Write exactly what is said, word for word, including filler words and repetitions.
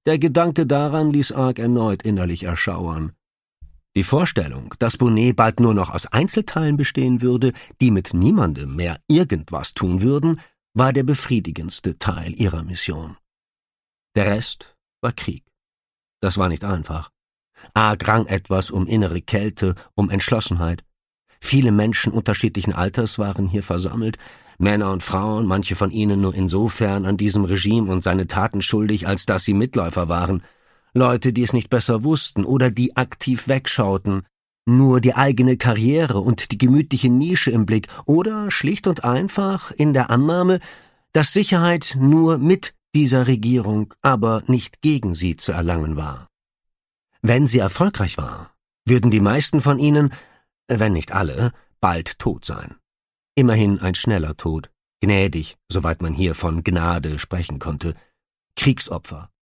Der Gedanke daran ließ Ark erneut innerlich erschauern. Die Vorstellung, dass Bonnet bald nur noch aus Einzelteilen bestehen würde, die mit niemandem mehr irgendwas tun würden, war der befriedigendste Teil ihrer Mission. Der Rest war Krieg. Das war nicht einfach. Ark rang etwas um innere Kälte, um Entschlossenheit. Viele Menschen unterschiedlichen Alters waren hier versammelt, Männer und Frauen, manche von ihnen nur insofern an diesem Regime und seine Taten schuldig, als dass sie Mitläufer waren, Leute, die es nicht besser wussten oder die aktiv wegschauten, nur die eigene Karriere und die gemütliche Nische im Blick oder schlicht und einfach in der Annahme, dass Sicherheit nur mit dieser Regierung, aber nicht gegen sie zu erlangen war. Wenn sie erfolgreich war, würden die meisten von ihnen, wenn nicht alle, bald tot sein. Immerhin ein schneller Tod, gnädig, soweit man hier von Gnade sprechen konnte, Kriegsopfer,